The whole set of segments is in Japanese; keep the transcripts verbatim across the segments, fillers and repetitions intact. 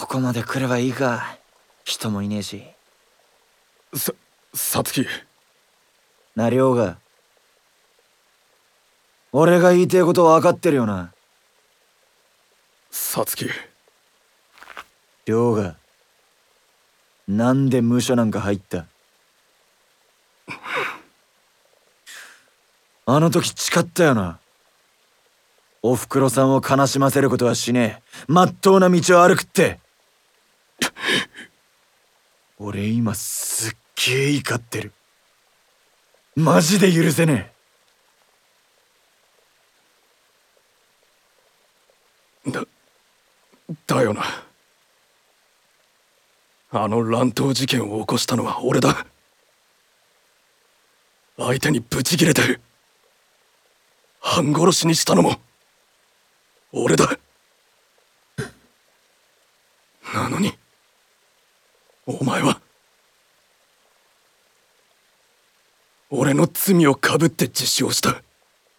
こまで来ればいいか。人もいねえし。 さ、さつき。 な、りょうが。俺が言いてえこと分かってるよな。 さつき。 りょうが。なんで無所なんか入った？あの時誓ったよな。おふくろさんを悲しませることはしねえ。まっとうな道を歩くって。俺今すっげえ怒ってる。マジで許せねえ。だ、だよな。あの乱闘事件を起こしたのは俺だ。相手にブチギレて半殺しにしたのも俺だ。なのにお前は俺の罪をかぶって自首をした。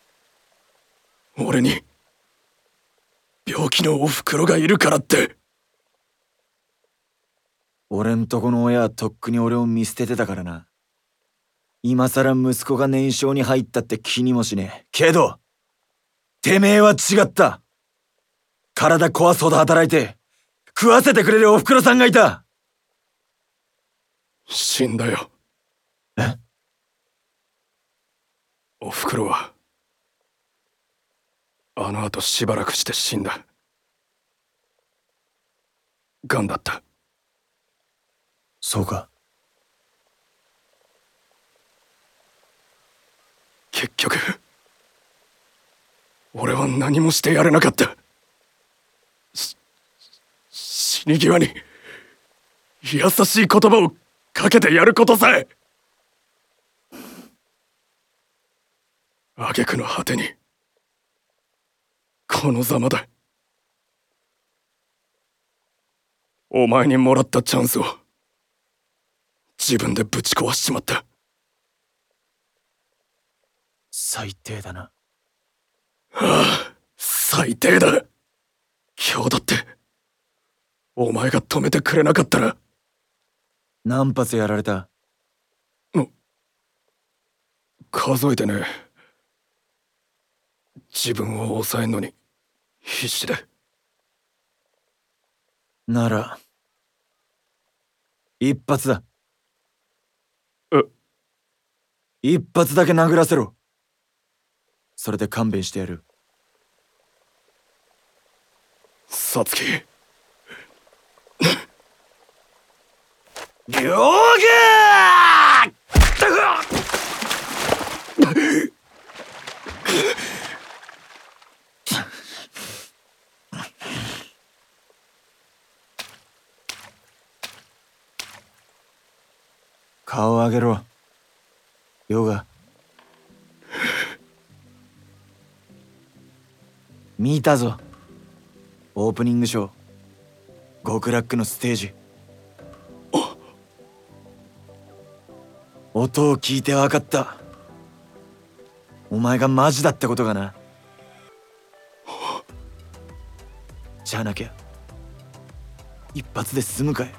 俺に病気のおふくろがいるからって。 俺んとこの親はとっくに俺を見捨ててたからな。今さら息子が念書に入ったって気にもしねえ。けどてめえは違った。体壊すほど働いて食わせてくれるおふくろさんがいた。 死んだよ。 え？ おふくろはあの後しばらくして死んだ。癌だった。 そうか。 結局俺は何もしてやれなかった。し死に際に優しい言葉をかけてやることさえ。挙句の果てにこのざまだ。お前にもらったチャンスを自分でぶち壊しちまった。 最低だな。 ああ、最低だ。今日だってお前が止めてくれなかったら。 何発やられた？ 数えてね。自分を抑えんのに必死で。 なら一発だ。 え？ 一発だけ殴らせろ。それで勘弁してやる。 さつき。 りょうが顔を上げろ、ヨガ。見たぞ、オープニングショー、極楽のステージ。音を聞いて分かった。お前がマジだってことがな。じゃなきゃ一発で済むかよ。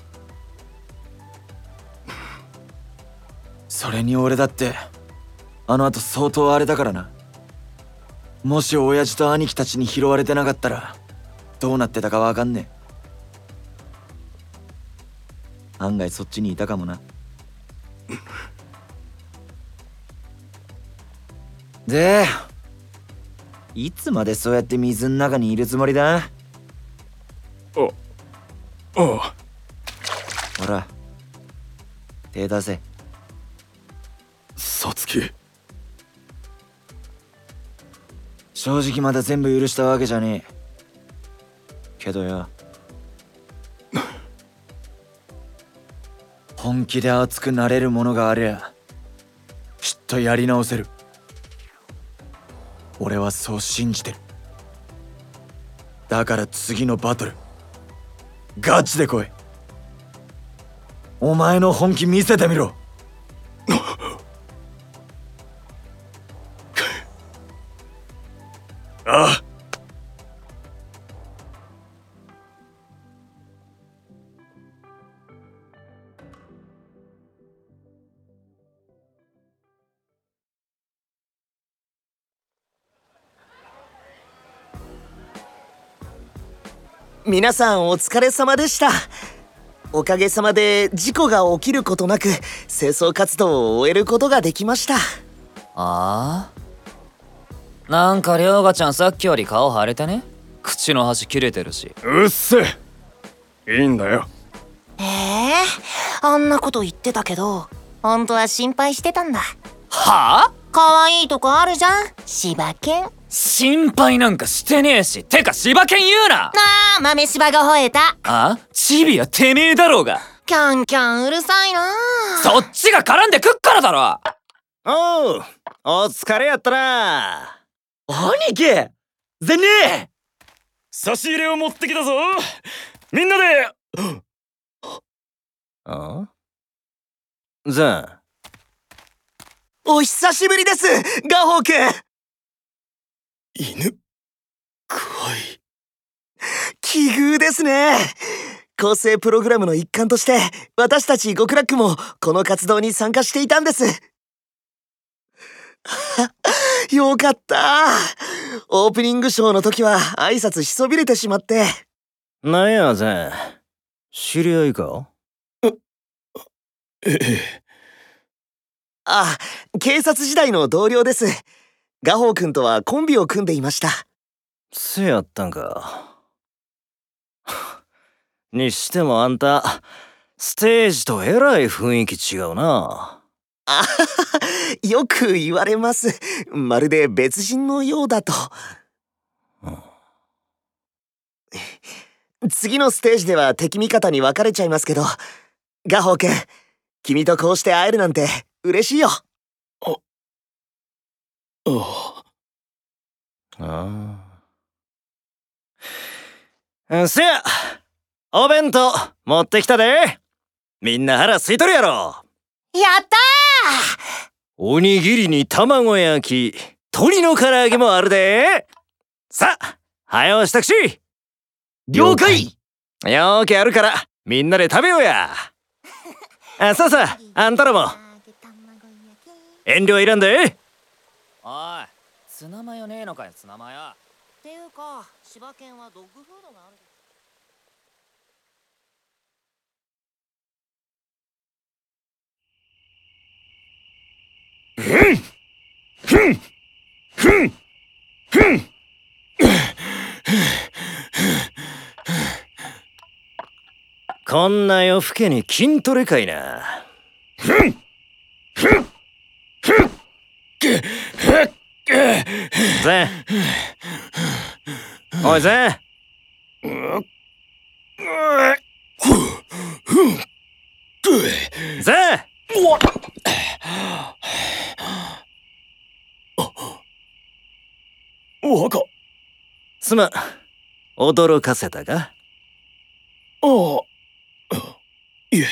それに俺だってあの後相当荒れたからな。もし親父と兄貴たちに拾われてなかったらどうなってたか分かんねえ。案外そっちにいたかもな。で、いつまでそうやって水の中にいるつもりだ？ あ、ああ。 ほら、手出せ。 さつき。 正直まだ全部許したわけじゃねえけどよ、本気で熱くなれるものがありゃきっとやり直せる。俺はそう信じてる。だから次のバトルガチで来い。お前の本気見せてみろ。 ああ。 皆さんお疲れ様でした。おかげさまで事故が起きることなく清掃活動を終えることができました。 ああ、なんか涼河ちゃんさっきより顔腫れてね。口の端切れてるし。 うっせいいんだよ。 ええー、あんなこと言ってたけど本当は心配してたんだ。 はあ？ 可愛いとこあるじゃん、柴犬。 心配なんかしてねえし。てか柴犬言うな。 ああ、豆柴が吠えた。 あ？チビはてめえだろうが。 キャンキャンうるさいな。 そっちが絡んでくっからだろ。 おう、お疲れやったな。兄貴ぜねえ。 差し入れを持ってきたぞ。みんなで。 あ？ザン。 お久しぶりです、ガホーくん。 犬怖い。 奇遇ですね。構成プログラムの一環として私たち極楽もこの活動に参加していたんです。よかった。オープニングショーの時は挨拶しそびれてしまって。 なんやザン、知り合いか？ ええ。 あ、警察時代の同僚です。ガホーくんとはコンビを組んでいました。 せやったんか。にしてもあんたステージとえらい雰囲気違うな。 あよく言われます。まるで別人のようだと。うん、次のステージでは敵味方に分かれちゃいますけど、ガホーくん、君とこうして会えるなんて嬉しいよ。 ああああ。せや、お弁当持ってきたで。みんな腹空いとるやろ。 やったー。 おにぎりに卵焼き、鶏の唐揚げもあるで。さあ、はよ支度し。 了解。 よーけあるからみんなで食べようや。あ、さあさあ、あんたらも遠慮いらんで。 おい、ツナマヨねえのかよ、ツナマヨ。 っていうか、柴犬はドッグフードがある。 こんな夜更けに筋トレかいな。ぜん、おいぜん。ぜん。 若。 すまん、驚かせたか？ ああ、いえ。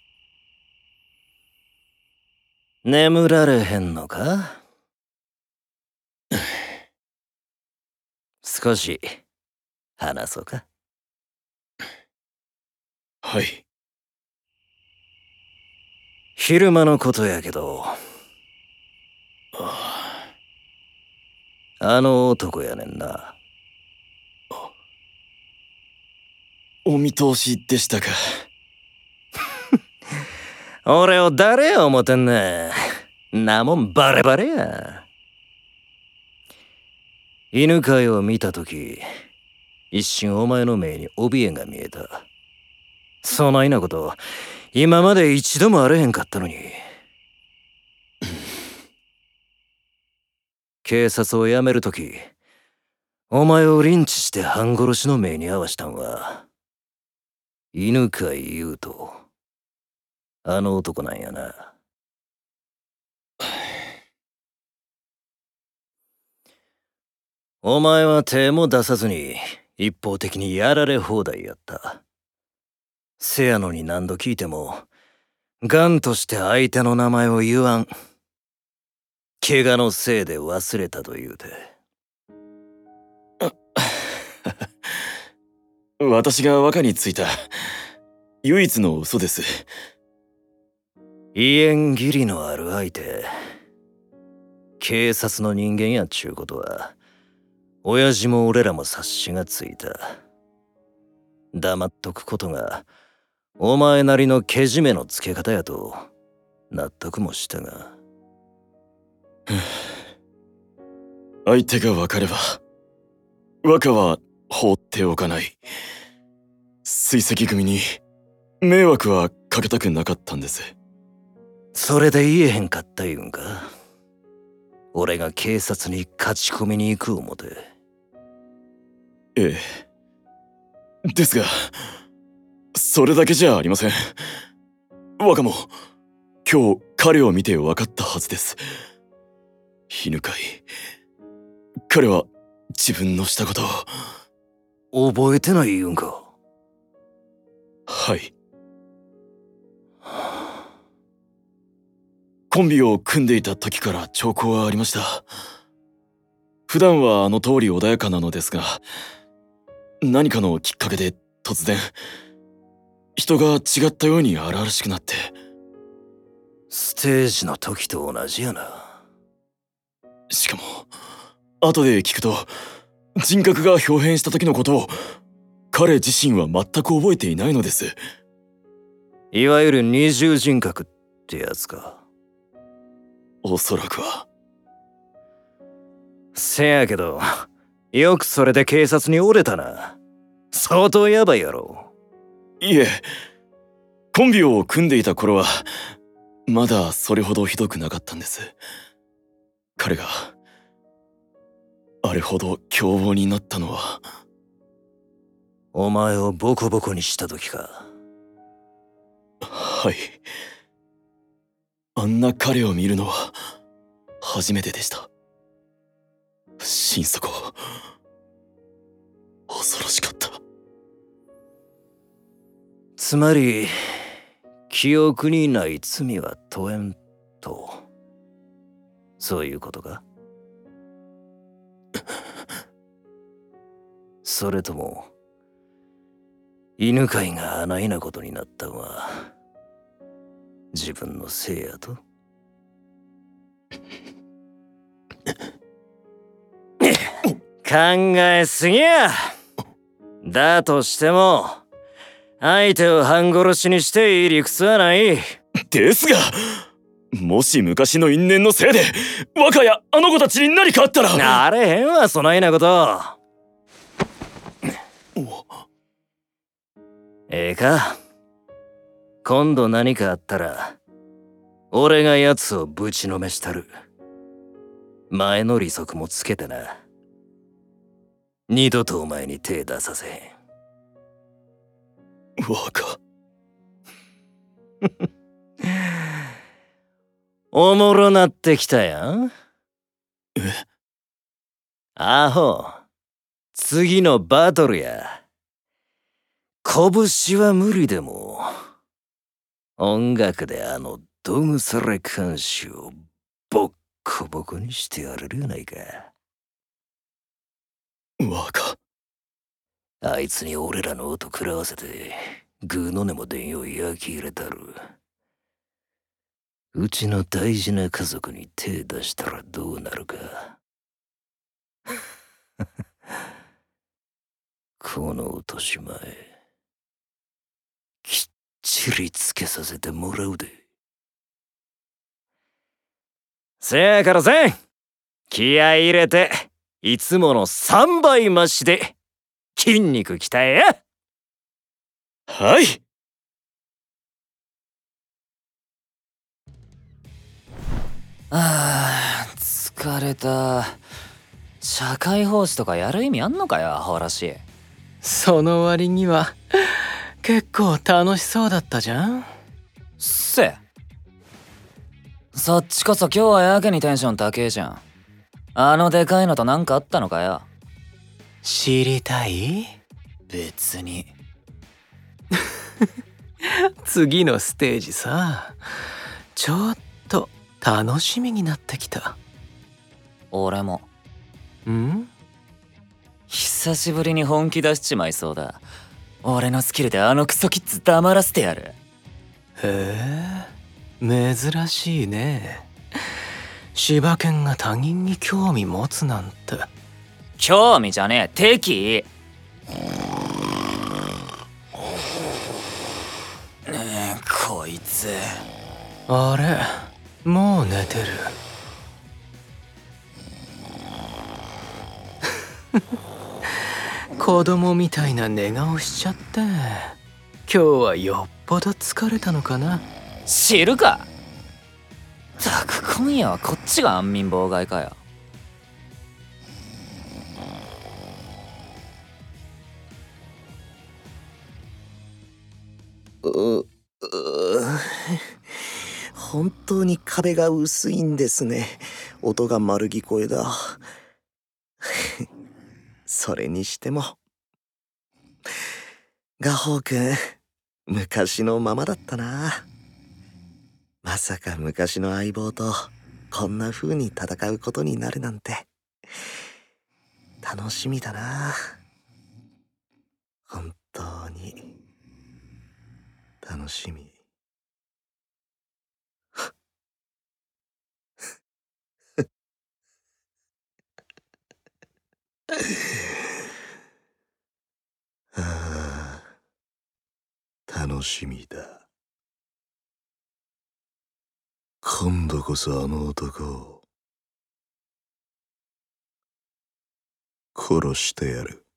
眠られへんのか？少し話そうか。 はい。 昼間のことやけど、あの男やねんな。 お見通しでしたか。 俺を誰や思てんねん。なもんバレバレや。犬飼を見たとき、一瞬お前の目に怯えが見えた。そないなこと今まで一度もあれへんかったのに。警察を辞めるとき、お前をリンチして半殺しの目に遭わしたんは犬飼優斗、あの男なんやな。お前は手も出さずに一方的にやられ放題やった。せやのに何度聞いてもガンとして相手の名前を言わん。怪我のせいで忘れたと言うて。 私が若についた唯一の嘘です。 威厳義理のある相手、警察の人間やっちゅうことは親父も俺らも察しがついた。 黙っとくことがお前なりのけじめのつけ方やと納得もしたが。 相手が分かれば若は放っておかない。追跡組に迷惑はかけたくなかったんです。 それで言えへんかった言うんか。俺が警察に勝ち込みに行く思て。 ええ。ですがそれだけじゃありません。若も今日彼を見て分かったはずです。犬飼、彼は自分のしたことを覚えてない言うんか。 はい。コンビを組んでいた時から兆候はありました。普段はあの通り穏やかなのですが、何かのきっかけで突然人が違ったように荒々しくなって。 ステージの時と同じやな。 しかも後で聞くと人格が表変した時のことを彼自身は全く覚えていないのです。 いわゆる二重人格ってやつか。 おそらくは。 せやけどよくそれで警察に折れたな。相当ヤバいやろ。 いえ、コンビを組んでいた頃はまだそれほどひどくなかったんです。彼があれほど凶暴になったのは。 お前をボコボコにした時か。 はい。あんな彼を見るのは初めてでした。心底恐ろしかった。 つまり記憶にない罪は問えんと、そういうことか。それとも犬飼があないなことになったんは自分のせいやと。考えすぎや。だとしても相手を半殺しにしていい理屈はない。 ですが、もし昔の因縁のせいで若やあの子たちに何かあったら。 あれへんわ、そないなこと。ええか、今度何かあったら俺が奴をぶちのめしたる。前の利息もつけてな。二度とお前に手出させへん。 若おもろなってきたやん。 え？ アホ、次のバトルや。拳は無理でも音楽であのどぐされ監視をボッコボコにしてやれるやないか。 若あいつに俺らの音食らわせてグーの音も出んよう焼き入れたる。うちの大事な家族に手出したらどうなるか。この落とし前きっちりつけさせてもらうで。せやからせん、気合い入れていつものさんばい増しで筋肉鍛えや。 はい。 あー疲れた。社会奉仕とかやる意味あんのかよ、アホらしい。 その割には結構楽しそうだったじゃん。 せえ。そっちこそ今日はやけにテンション高えじゃん。あのでかいのとなんかあったのかよ。 知りたい？ 別に。 次のステージさ、ちょっと楽しみになってきた。 俺も。 ん？ 久しぶりに本気出しちまいそうだ。俺のスキルであのクソキッズ黙らせてやる。 へえ、珍しいね。柴犬が他人に興味持つなんて。 興味じゃねえ、敵意。 いつ。 あれ、もう寝てる。子供みたいな寝顔しちゃって、今日はよっぽど疲れたのかな。 知るか。ったく今夜はこっちが安眠妨害かよ。 う、う本当に壁が薄いんですね。音が丸聞こえだ。それにしてもガホーくん、昔のままだったな。まさか昔の相棒とこんな風に戦うことになるなんて楽しみだな。本当に楽しみ。はあ、楽しみだ。今度こそあの男を殺してやる。